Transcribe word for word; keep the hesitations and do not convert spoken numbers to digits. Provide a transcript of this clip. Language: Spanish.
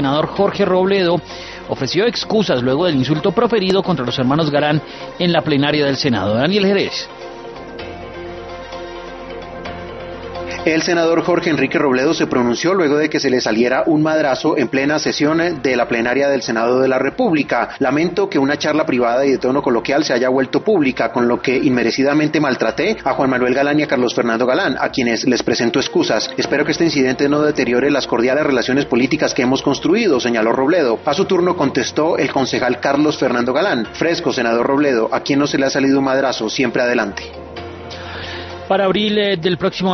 senador Jorge Robledo ofreció excusas luego del insulto proferido contra los hermanos Galán en la plenaria del Senado. Daniel Jerez. El senador Jorge Enrique Robledo se pronunció luego de que se le saliera un madrazo en plena sesión de la plenaria del Senado de la República. Lamento que una charla privada y de tono coloquial se haya vuelto pública, con lo que inmerecidamente maltraté a Juan Manuel Galán y a Carlos Fernando Galán, a quienes les presento excusas. Espero que este incidente no deteriore las cordiales relaciones políticas que hemos construido, señaló Robledo. A su turno contestó el concejal Carlos Fernando Galán. Fresco, senador Robledo, ¿a quién no se le ha salido un madrazo? Siempre adelante. Para abril eh, del próximo